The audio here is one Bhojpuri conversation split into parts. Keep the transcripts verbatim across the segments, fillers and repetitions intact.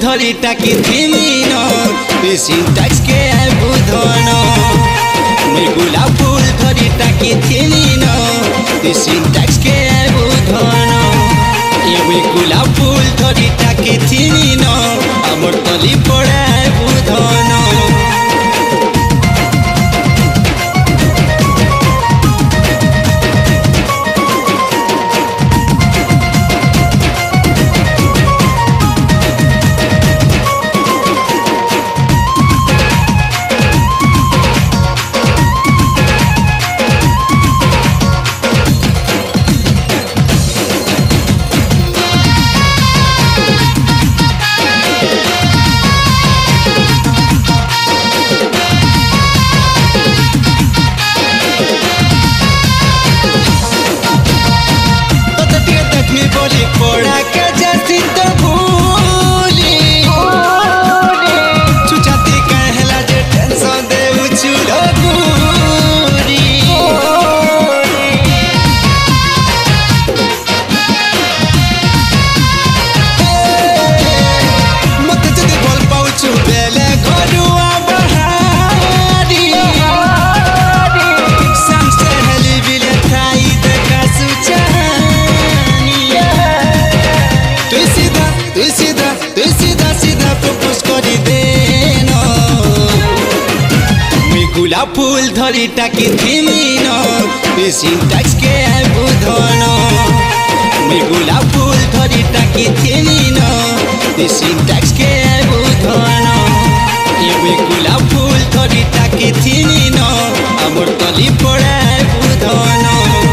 धरी टाकी थिमी न सिंटैक्स के बुधन मैं गुलाब फूल धरी टाकी थिमी न सिंटैक्स के बुधन ये गुलाब फूल धरी टाकी थिमी न अमर तली पड़ा बुधन बोली पड़ा के जैसी तो भूली छुचाती कहला जे टेंशन दे उछुलो गुरी मत जदी बोल पाउछु बेले घरुआ बहारी सांसे हली बिले थाई देखा सुचा तू सीधा तू सीधा सीधा प्रपोज करी देना मैं गुलाब फूल धरी टाकी थिमी न सिंटैक्स के बुधन मैं गुलाब फूल धरी टाकी थिमी न सिंटैक्स के बुधन ये गुलाब फूल धरी टाकी थिमी न अमर तली पड़ा बुधन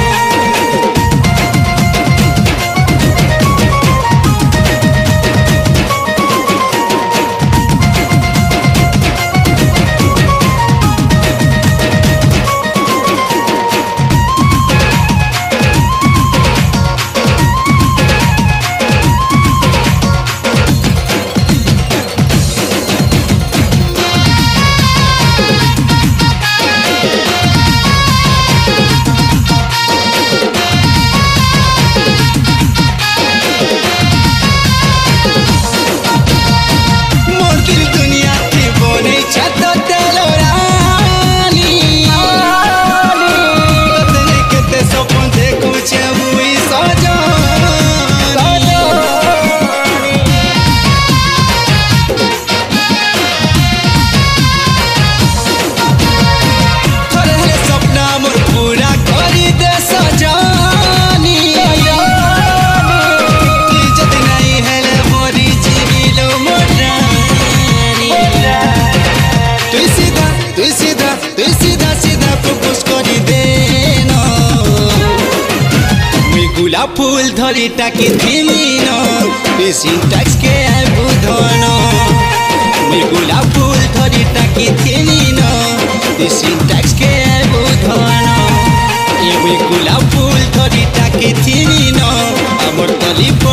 गुलाब फूल धरी टाकी थिमी न सिंटैक्स के बुधन मैं गुलाब फूल धरी टाकी थिमी न सिंटैक्स के बुधन ये गुलाब फूल धरी टाकी थिमी न अमर तली